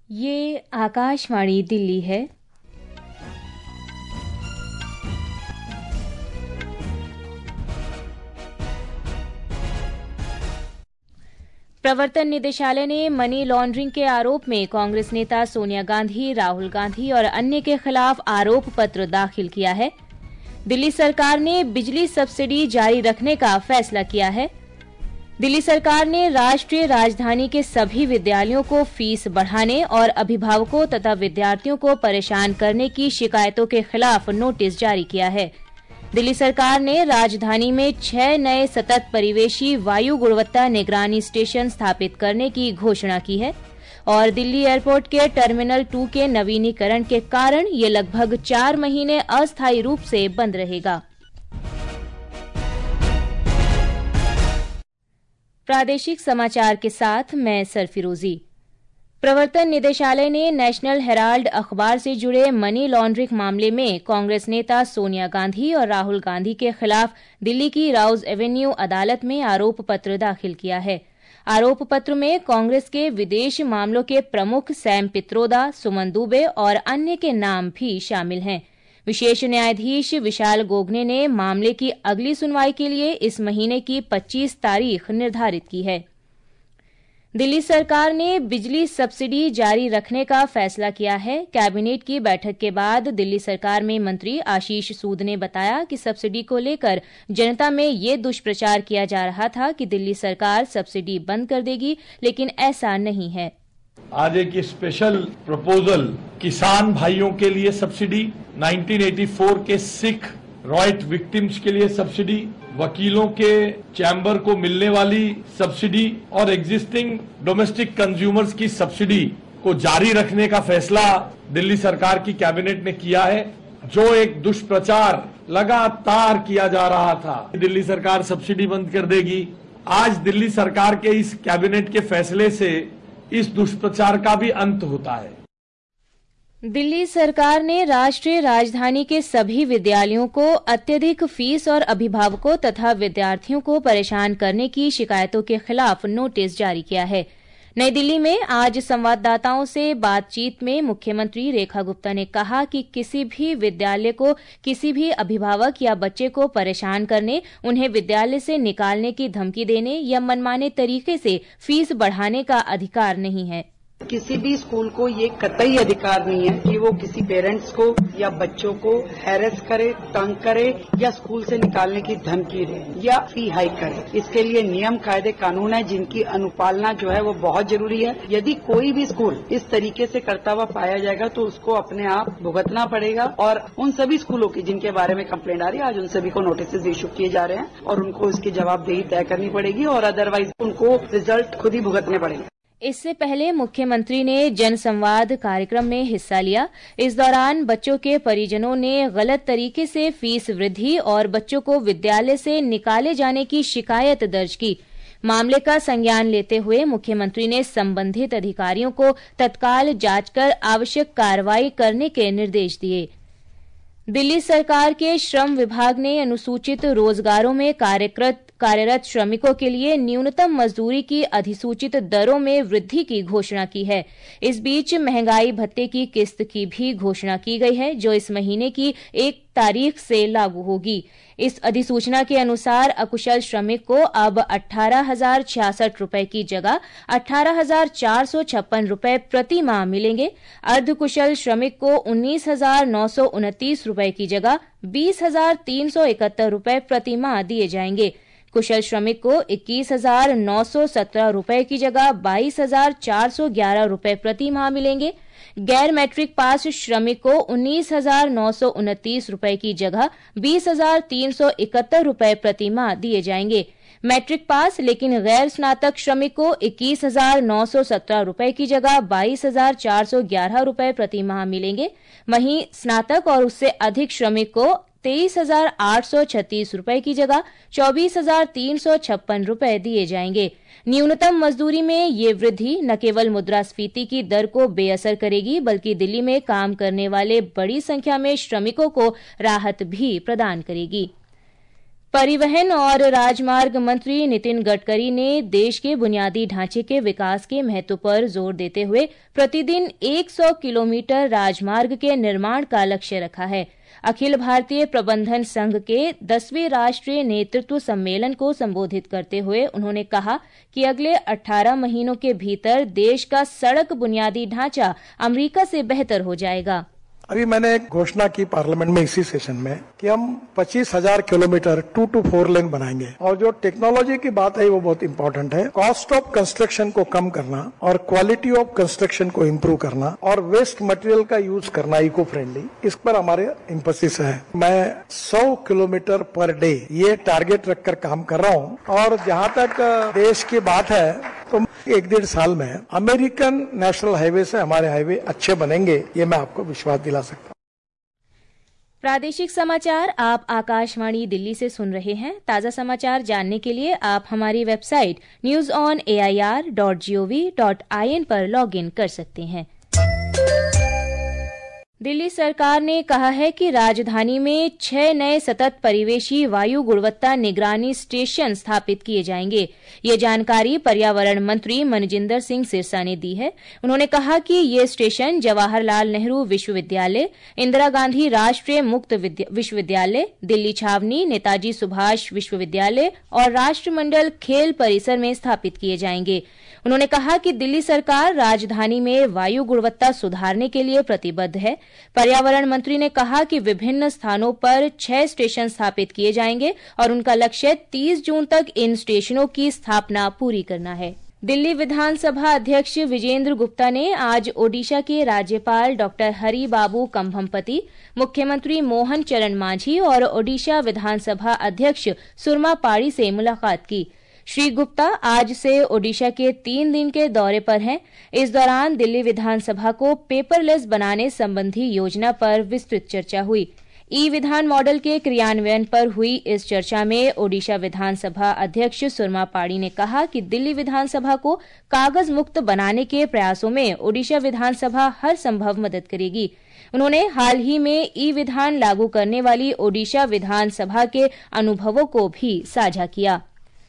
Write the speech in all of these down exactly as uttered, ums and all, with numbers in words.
ये आकाशवाणी दिल्ली है। प्रवर्तन निदेशालय ने मनी लॉन्ड्रिंग के आरोप में कांग्रेस नेता सोनिया गांधी, राहुल गांधी और अन्य के खिलाफ आरोप पत्र दाखिल किया है। दिल्ली सरकार ने बिजली सब्सिडी जारी रखने का फैसला किया है। दिल्ली सरकार ने राष्ट्रीय राजधानी के सभी विद्यालयों को फीस बढ़ाने और अभिभावकों तथा विद्यार्थियों को परेशान करने की शिकायतों के खिलाफ नोटिस जारी किया है। दिल्ली सरकार ने राजधानी में छह नए सतत परिवेशी वायु गुणवत्ता निगरानी स्टेशन स्थापित करने की घोषणा की है और दिल्ली एयरपोर्ट के टर्मिनल टू के नवीनीकरण के कारण ये लगभग चार महीने अस्थायी रूप से बंद रहेगा। प्रादेशिक समाचार के साथ मैं सरफिरोजी। प्रवर्तन निदेशालय ने नेशनल हेराल्ड अखबार से जुड़े मनी लॉन्ड्रिंग मामले में कांग्रेस नेता सोनिया गांधी और राहुल गांधी के खिलाफ दिल्ली की राउज एवेन्यू अदालत में आरोप पत्र दाखिल किया है। आरोप पत्र में कांग्रेस के विदेश मामलों के प्रमुख सैम पित्रोदा, सुमन दुबे और अन्य के नाम भी शामिल हैं। विशेष न्यायाधीश विशाल गोगने ने मामले की अगली सुनवाई के लिए इस महीने की पच्चीस तारीख निर्धारित की है। दिल्ली सरकार ने बिजली सब्सिडी जारी रखने का फैसला किया है। कैबिनेट की बैठक के बाद दिल्ली सरकार में मंत्री आशीष सूद ने बताया कि सब्सिडी को लेकर जनता में ये दुष्प्रचार किया जा रहा था कि दिल्ली सरकार सब्सिडी बंद कर देगी, लेकिन ऐसा नहीं है। आज एक स्पेशल प्रपोजल किसान भाइयों के लिए सब्सिडी, उन्नीस सौ चौरासी के सिख रॉयट विक्टिम्स के लिए सब्सिडी, वकीलों के चैम्बर को मिलने वाली सब्सिडी और एग्जिस्टिंग डोमेस्टिक कंज्यूमर्स की सब्सिडी को जारी रखने का फैसला दिल्ली सरकार की कैबिनेट ने किया है। जो एक दुष्प्रचार लगातार किया जा रहा था, दिल्ली सरकार सब्सिडी बंद कर देगी, आज दिल्ली सरकार के इस कैबिनेट के फैसले से इस दुष्प्रचार का भी अंत होता है। दिल्ली सरकार ने राष्ट्रीय राजधानी के सभी विद्यालयों को अत्यधिक फीस और अभिभावकों तथा विद्यार्थियों को परेशान करने की शिकायतों के खिलाफ नोटिस जारी किया है। नई दिल्ली में आज संवाददाताओं से बातचीत में मुख्यमंत्री रेखा गुप्ता ने कहा कि किसी भी विद्यालय को किसी भी अभिभावक या बच्चे को परेशान करने, उन्हें विद्यालय से निकालने की धमकी देने या मनमाने तरीके से फीस बढ़ाने का अधिकार नहीं है। किसी भी स्कूल को ये कतई अधिकार नहीं है कि वो किसी पेरेंट्स को या बच्चों को हैरेस करे, तंग करे या स्कूल से निकालने की धमकी दे या फी हाइक करे। इसके लिए नियम, कायदे, कानून है जिनकी अनुपालना जो है वो बहुत जरूरी है। यदि कोई भी स्कूल इस तरीके से करता हुआ पाया जाएगा तो उसको अपने आप भुगतना पड़ेगा और उन सभी स्कूलों की जिनके बारे में कंप्लेंट आ रही है, आज उन सभी को नोटिस इश्यू किए जा रहे हैं और उनको इसकी जवाबदेही तय करनी पड़ेगी और अदरवाइज उनको रिजल्ट खुद ही भुगतने पड़ेंगे। इससे पहले मुख्यमंत्री ने जनसंवाद कार्यक्रम में हिस्सा लिया। इस दौरान बच्चों के परिजनों ने गलत तरीके से फीस वृद्धि और बच्चों को विद्यालय से निकाले जाने की शिकायत दर्ज की। मामले का संज्ञान लेते हुए मुख्यमंत्री ने संबंधित अधिकारियों को तत्काल जांच कर आवश्यक कार्रवाई करने के निर्देश दिए। दिल्ली सरकार के श्रम विभाग ने अनुसूचित रोजगारों में कार्यरत कार्यरत श्रमिकों के लिए न्यूनतम मजदूरी की अधिसूचित दरों में वृद्धि की घोषणा की है। इस बीच महंगाई भत्ते की किस्त की भी घोषणा की गई है, जो इस महीने की एक तारीख से लागू होगी। इस अधिसूचना के अनुसार अकुशल श्रमिक को अब अठारह हजार छियासठ रूपये की जगह अठारह हजार चार सौ छप्पन रूपये प्रति माह मिलेंगे। अर्धकुशल श्रमिक को उन्नीस हजार नौ सौ उनतीस रूपये की जगह बीस हजार तीन सौ इकहत्तर रूपये प्रति माह दिए जाएंगे। कुशल श्रमिक को इक्कीस हजार नौ सौ सत्रह रूपये की जगह बाईस हजार चार सौ ग्यारह रूपये प्रति माह मिलेंगे। गैर मैट्रिक पास श्रमिक को उन्नीस हजार नौ सौ उनतीस रूपये की जगह बीस हजार तीन सौ इकहत्तर रूपये प्रति माह दिए जाएंगे। मैट्रिक पास लेकिन गैर स्नातक श्रमिक को इक्कीस हजार नौ सौ सत्रह रूपये की जगह बाईस हजार चार सौ ग्यारह रूपये प्रति माह मिलेंगे। वहीं स्नातक और उससे अधिक श्रमिक को तेईस हजार आठ सौ छत्तीस रूपये की जगह चौबीस हजार तीन सौ छप्पन रूपये दिए जाएंगे। न्यूनतम मजदूरी में ये वृद्धि न केवल मुद्रास्फीति की दर को बेअसर करेगी, बल्कि दिल्ली में काम करने वाले बड़ी संख्या में श्रमिकों को राहत भी प्रदान करेगी। परिवहन और राजमार्ग मंत्री नितिन गडकरी ने देश के बुनियादी ढांचे के विकास के महत्व पर जोर देते हुए प्रतिदिन सौ किलोमीटर राजमार्ग के निर्माण का लक्ष्य रखा है। अखिल भारतीय प्रबंधन संघ के दसवें राष्ट्रीय नेतृत्व सम्मेलन को संबोधित करते हुए उन्होंने कहा कि अगले अठारह महीनों के भीतर देश का सड़क बुनियादी ढांचा अमेरिका से बेहतर हो जाएगा। अभी मैंने एक घोषणा की पार्लियामेंट में इसी सेशन में कि हम पच्चीस हजार kilometre two to four lane बनाएंगे। और जो टेक्नोलॉजी की बात है वो बहुत इंपॉर्टेंट है। कॉस्ट ऑफ कंस्ट्रक्शन को कम करना और क्वालिटी ऑफ कंस्ट्रक्शन को इम्प्रूव करना और वेस्ट मटेरियल का यूज करना इको फ्रेंडली, इस पर हमारे एम्फेसिस है। मैं सौ किलोमीटर पर डे ये टारगेट रखकर काम कर रहा हूँ। और जहाँ तक देश की बात है तो एक डेढ़ साल में अमेरिकन नेशनल हाईवे से हमारे हाईवे अच्छे बनेंगे, ये मैं आपको विश्वास दिला सकता हूँ। प्रादेशिक समाचार आप आकाशवाणी दिल्ली से सुन रहे हैं। ताजा समाचार जानने के लिए आप हमारी website news on A I R dot G O V dot I N पर लॉग इन कर सकते हैं। दिल्ली सरकार ने कहा है कि राजधानी में छह नए सतत परिवेशी वायु गुणवत्ता निगरानी स्टेशन स्थापित किए जाएंगे। ये जानकारी पर्यावरण मंत्री मनजिंदर सिंह सिरसा ने दी है। उन्होंने कहा कि ये स्टेशन जवाहरलाल नेहरू विश्वविद्यालय, इंदिरा गांधी राष्ट्रीय मुक्त विश्वविद्यालय, दिल्ली छावनी, नेताजी सुभाष विश्वविद्यालय और राष्ट्रमंडल खेल परिसर में स्थापित किए जाएंगे। उन्होंने कहा कि दिल्ली सरकार राजधानी में वायु गुणवत्ता सुधारने के लिए प्रतिबद्ध है। पर्यावरण मंत्री ने कहा कि विभिन्न स्थानों पर छह स्टेशन स्थापित किए जाएंगे और उनका लक्ष्य तीस जून तक इन स्टेशनों की स्थापना पूरी करना है। दिल्ली विधानसभा अध्यक्ष विजेंद्र गुप्ता ने आज ओडिशा के राज्यपाल डॉक्टर हरि बाबू कंभमपति, मुख्यमंत्री मोहन चरण मांझी और ओडिशा विधानसभा अध्यक्ष सुरमा पाड़ी से मुलाकात की। श्री गुप्ता आज से ओडिशा के तीन दिन के दौरे पर हैं। इस दौरान दिल्ली विधानसभा को पेपरलेस बनाने संबंधी योजना पर विस्तृत चर्चा हुई। ई विधान मॉडल के क्रियान्वयन पर हुई इस चर्चा में ओडिशा विधानसभा अध्यक्ष सुरमा पाड़ी ने कहा कि दिल्ली विधानसभा को कागज मुक्त बनाने के प्रयासों में ओडिशा विधानसभा हर संभव मदद करेगी। उन्होंने हाल ही में ई विधान लागू करने वाली ओडिशा विधानसभा के अनुभवों को भी साझा किया।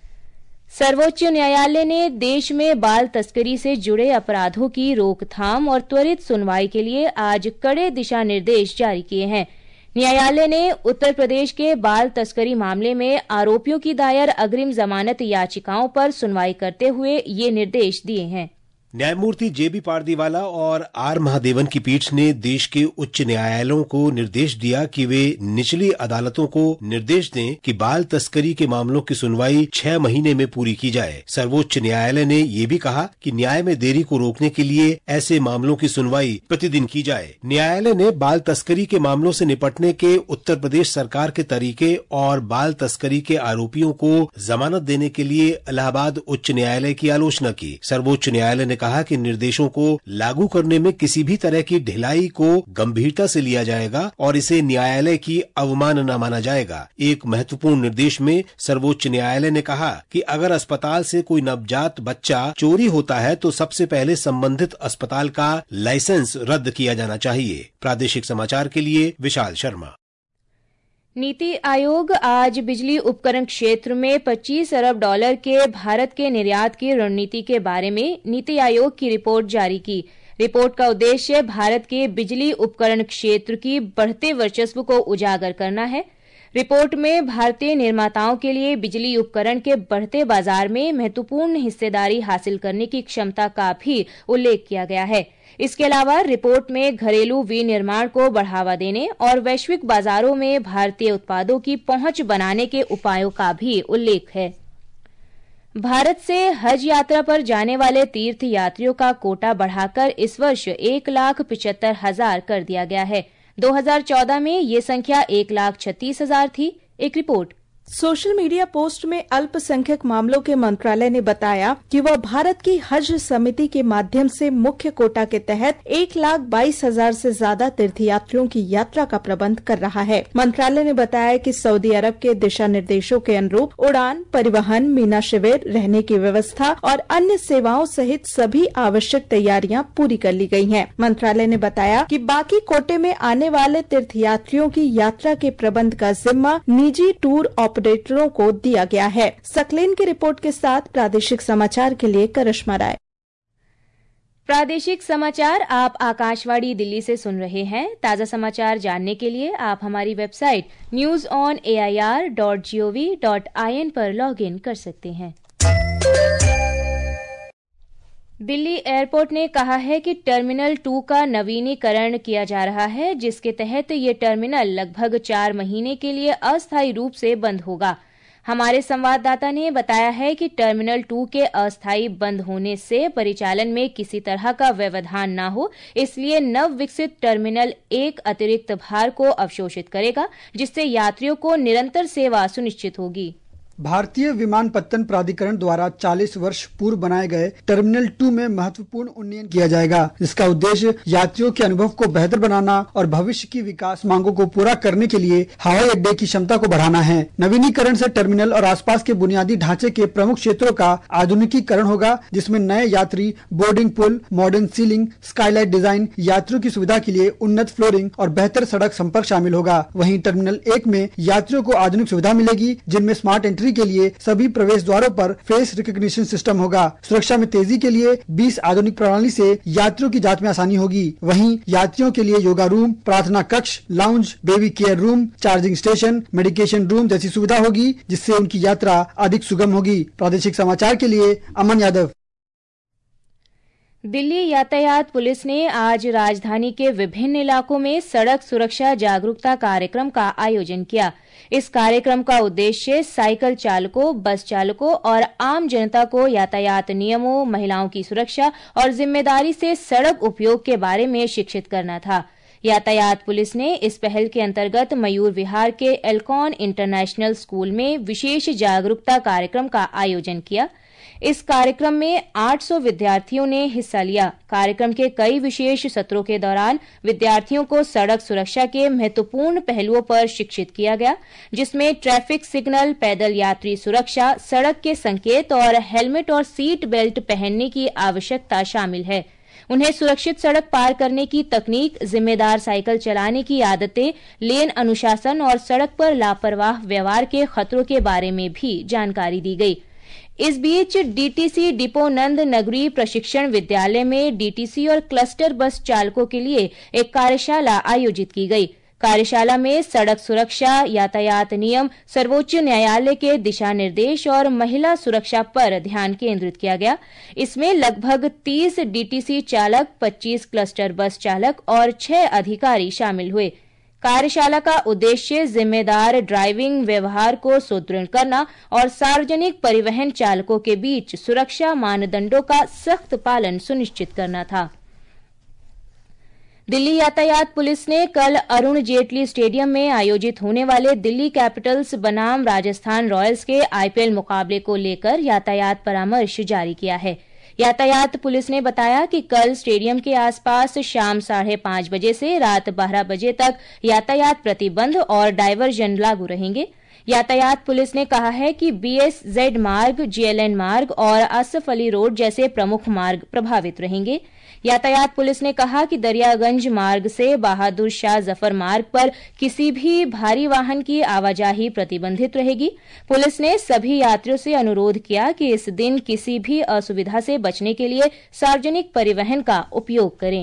सर्वोच्च न्यायालय ने देश में बाल तस्करी से जुड़े अपराधों की रोकथाम और त्वरित सुनवाई के लिए आज कड़े दिशा निर्देश जारी किए हैं। न्यायालय ने उत्तर प्रदेश के बाल तस्करी मामले में आरोपियों की दायर अग्रिम जमानत याचिकाओं पर सुनवाई करते हुए ये निर्देश दिए हैं। न्यायमूर्ति जे बी पारदीवाला और आर महादेवन की पीठ ने देश के उच्च न्यायालयों को निर्देश दिया कि वे निचली अदालतों को निर्देश दें कि बाल तस्करी के मामलों की सुनवाई छह महीने में पूरी की जाए। सर्वोच्च न्यायालय ने ये भी कहा कि न्याय में देरी को रोकने के लिए ऐसे मामलों की सुनवाई प्रतिदिन की जाए। न्यायालय ने बाल तस्करी के मामलों से निपटने के उत्तर प्रदेश सरकार के तरीके और बाल तस्करी के आरोपियों को जमानत देने के लिए इलाहाबाद उच्च न्यायालय की आलोचना की। सर्वोच्च न्यायालय ने कहा कि निर्देशों को लागू करने में किसी भी तरह की ढिलाई को गंभीरता से लिया जाएगा और इसे न्यायालय की अवमानना माना जाएगा। एक महत्वपूर्ण निर्देश में सर्वोच्च न्यायालय ने कहा कि अगर अस्पताल से कोई नवजात बच्चा चोरी होता है तो सबसे पहले संबंधित अस्पताल का लाइसेंस रद्द किया जाना चाहिए। प्रादेशिक समाचार के लिए विशाल शर्मा। नीति आयोग आज बिजली उपकरण क्षेत्र में पच्चीस अरब डॉलर के भारत के निर्यात की रणनीति के बारे में नीति आयोग की रिपोर्ट जारी की। रिपोर्ट का उद्देश्य भारत के बिजली उपकरण क्षेत्र की बढ़ते वर्चस्व को उजागर करना है। रिपोर्ट में भारतीय निर्माताओं के लिए बिजली उपकरण के बढ़ते बाजार में महत्वपूर्ण हिस्सेदारी हासिल करने की क्षमता का भी उल्लेख किया गया है। इसके अलावा रिपोर्ट में घरेलू विनिर्माण को बढ़ावा देने और वैश्विक बाजारों में भारतीय उत्पादों की पहुंच बनाने के उपायों का भी उल्लेख है। भारत से हज यात्रा पर जाने वाले तीर्थ यात्रियों का कोटा बढ़ाकर इस वर्ष एक लाख पिचहत्तर हजार कर दिया गया है। दो हज़ार चौदह में ये संख्या एक लाख छत्तीस हजार थी। एक रिपोर्ट। सोशल मीडिया पोस्ट में अल्पसंख्यक मामलों के मंत्रालय ने बताया कि वह भारत की हज समिति के माध्यम से मुख्य कोटा के तहत एक लाख बाईस हजार से ज्यादा तीर्थयात्रियों की यात्रा का प्रबंध कर रहा है। मंत्रालय ने बताया कि सऊदी अरब के दिशा निर्देशों के अनुरूप उड़ान, परिवहन, मीना शिविर, रहने की व्यवस्था और अन्य सेवाओं सहित सभी आवश्यक तैयारियां पूरी कर ली गई हैं। मंत्रालय ने बताया कि बाकी कोटे में आने वाले तीर्थयात्रियों की यात्रा के प्रबंध का जिम्मा निजी टूर ऑपरेटर ऑपरेटरों को दिया गया है। सकलेन की रिपोर्ट के साथ प्रादेशिक समाचार के लिए करिश्मा राय। प्रादेशिक समाचार आप आकाशवाणी दिल्ली से सुन रहे हैं। ताजा समाचार जानने के लिए आप हमारी website news on A I R dot G O V dot I N पर लॉग इन कर सकते हैं। दिल्ली एयरपोर्ट ने कहा है कि टर्मिनल टू का नवीनीकरण किया जा रहा है, जिसके तहत ये टर्मिनल लगभग चार महीने के लिए अस्थायी रूप से बंद होगा। हमारे संवाददाता ने बताया है कि टर्मिनल टू के अस्थायी बंद होने से परिचालन में किसी तरह का व्यवधान न हो, इसलिए नव विकसित टर्मिनल एक अतिरिक्त भार को अवशोषित करेगा, जिससे यात्रियों को निरंतर सेवा सुनिश्चित होगी। भारतीय विमानपत्तन प्राधिकरण द्वारा चालीस वर्ष पूर्व बनाए गए टर्मिनल टू में महत्वपूर्ण उन्नयन किया जाएगा, जिसका उद्देश्य यात्रियों के अनुभव को बेहतर बनाना और भविष्य की विकास मांगों को पूरा करने के लिए हवाई अड्डे की क्षमता को बढ़ाना है। नवीनीकरण से टर्मिनल और आसपास के बुनियादी ढांचे के प्रमुख क्षेत्रों का आधुनिकीकरण होगा, जिसमें नए यात्री बोर्डिंग पुल, मॉडर्न सीलिंग, स्काईलाइट डिजाइन, यात्रियों की सुविधा के लिए उन्नत फ्लोरिंग और बेहतर सड़क संपर्क शामिल होगा। वहीं टर्मिनल एक में यात्रियों को आधुनिक सुविधा मिलेगी, जिनमें स्मार्ट एंट्री के लिए सभी प्रवेश द्वारों पर फेस रिकॉग्निशन सिस्टम होगा। सुरक्षा में तेजी के लिए बीस आधुनिक प्रणाली से यात्रियों की जांच में आसानी होगी। वहीं यात्रियों के लिए योगा रूम, प्रार्थना कक्ष, lounge, baby care room, charging station, medication room जैसी सुविधा होगी, जिससे उनकी यात्रा अधिक सुगम होगी। प्रादेशिक समाचार के लिए अमन यादव। दिल्ली यातायात पुलिस ने आज राजधानी के विभिन्न इलाकों में सड़क सुरक्षा जागरूकता कार्यक्रम का आयोजन किया। इस कार्यक्रम का उद्देश्य साइकिल चालकों, बस चालकों और आम जनता को यातायात नियमों, महिलाओं की सुरक्षा और जिम्मेदारी से सड़क उपयोग के बारे में शिक्षित करना था। यातायात पुलिस ने इस पहल के अंतर्गत मयूर विहार के एल्कॉन इंटरनेशनल स्कूल में विशेष जागरूकता कार्यक्रम का आयोजन किया। इस कार्यक्रम में आठ सौ विद्यार्थियों ने हिस्सा लिया। कार्यक्रम के कई विशेष सत्रों के दौरान विद्यार्थियों को सड़क सुरक्षा के महत्वपूर्ण पहलुओं पर शिक्षित किया गया, जिसमें ट्रैफिक सिग्नल, पैदल यात्री सुरक्षा, सड़क के संकेत और हेलमेट और सीट बेल्ट पहनने की आवश्यकता शामिल है। उन्हें सुरक्षित सड़क पार करने की तकनीक, जिम्मेदार साइकिल चलाने की आदतें, लेन अनुशासन और सड़क पर लापरवाह व्यवहार के खतरों के बारे में भी जानकारी दी गई। इस बीच डीटीसी डिपो नंद नगरी प्रशिक्षण विद्यालय में डीटीसी और क्लस्टर बस चालकों के लिए एक कार्यशाला आयोजित की गई। कार्यशाला में सड़क सुरक्षा, यातायात नियम, सर्वोच्च न्यायालय के दिशा निर्देश और महिला सुरक्षा पर ध्यान केंद्रित किया गया। इसमें लगभग तीस डीटीसी चालक, पच्चीस क्लस्टर बस चालक और छह अधिकारी शामिल हुए। कार्यशाला का उद्देश्य जिम्मेदार ड्राइविंग व्यवहार को सुदृढ़ करना और सार्वजनिक परिवहन चालकों के बीच सुरक्षा मानदंडों का सख्त पालन सुनिश्चित करना था। दिल्ली यातायात पुलिस ने कल अरुण जेटली स्टेडियम में आयोजित होने वाले दिल्ली कैपिटल्स बनाम राजस्थान रॉयल्स के आईपीएल मुकाबले को लेकर यातायात परामर्श जारी किया है। यातायात पुलिस ने बताया कि कल स्टेडियम के आसपास शाम साढ़े पांच बजे से रात बारह बजे तक यातायात प्रतिबंध और डायवर्जन लागू रहेंगे। यातायात पुलिस ने कहा है कि बीएसजेड मार्ग, जीएलएन मार्ग और आसफ अली रोड जैसे प्रमुख मार्ग प्रभावित रहेंगे। यातायात पुलिस ने कहा कि दरियागंज मार्ग से बहादुर शाह जफर मार्ग पर किसी भी भारी वाहन की आवाजाही प्रतिबंधित रहेगी। पुलिस ने सभी यात्रियों से अनुरोध किया कि इस दिन किसी भी असुविधा से बचने के लिए सार्वजनिक परिवहन का उपयोग करें।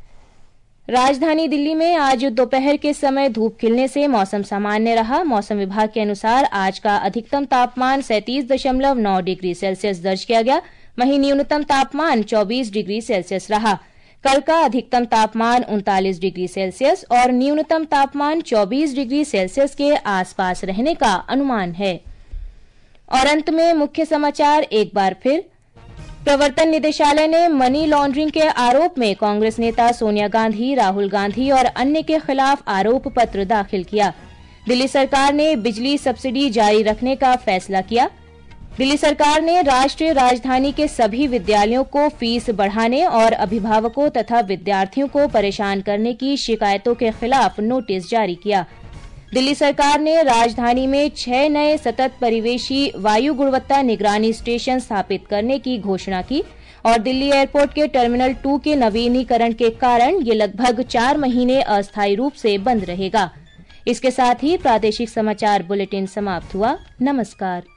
राजधानी दिल्ली में आज दोपहर के समय धूप खिलने से मौसम सामान्य रहा। मौसम विभाग के अनुसार आज का अधिकतम तापमान सैंतीस दशमलव नौ डिग्री सेल्सियस दर्ज किया गया, वहीं न्यूनतम तापमान चौबीस डिग्री सेल्सियस रहा। कल का अधिकतम तापमान उनतालीस डिग्री सेल्सियस और न्यूनतम तापमान चौबीस डिग्री सेल्सियस के आसपास रहने का अनुमान है। और अंत में मुख्य समाचार एक बार फिर। प्रवर्तन निदेशालय ने मनी लॉन्ड्रिंग के आरोप में कांग्रेस नेता सोनिया गांधी, राहुल गांधी और अन्य के खिलाफ आरोप पत्र दाखिल किया। दिल्ली सरकार ने बिजली सब्सिडी जारी रखने का फैसला किया। दिल्ली सरकार ने राष्ट्रीय राजधानी के सभी विद्यालयों को फीस बढ़ाने और अभिभावकों तथा विद्यार्थियों को परेशान करने की शिकायतों के खिलाफ नोटिस जारी किया। दिल्ली सरकार ने राजधानी में छह नए सतत परिवेशी वायु गुणवत्ता निगरानी स्टेशन स्थापित करने की घोषणा की और दिल्ली एयरपोर्ट के टर्मिनल टू के नवीनीकरण के कारण ये लगभग चार महीने अस्थायी रूप से बंद रहेगा। इसके साथ ही प्रादेशिक समाचार बुलेटिन समाप्त हुआ। नमस्कार।